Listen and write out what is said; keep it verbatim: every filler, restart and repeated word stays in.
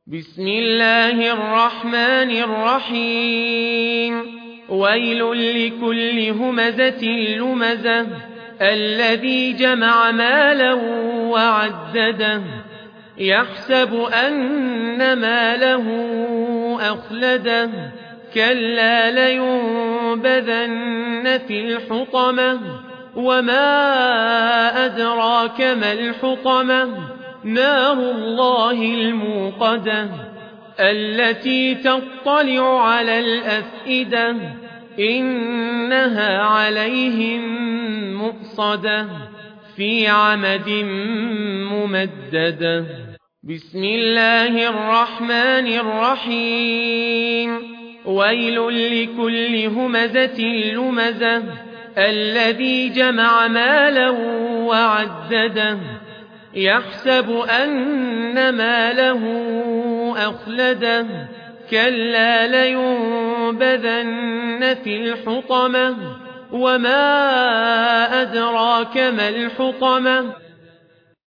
بسم الله الرحمن الرحيم ويل لكل همزة لمزة الذي جمع مالا وعدده يحسب أن ماله أخلده كلا لينبذن في الحطمة وما أدراك ما الحطمة نار الله الموقدة التي تطلع على الأفئدة إنها عليهم مؤصدة في عمد ممددة بسم الله الرحمن الرحيم ويل لكل همزة لمزة الذي جمع مالا وعدده يحسب أن ماله أخلده كلا لينبذن في الحطمة وما أدراك ما الحطمة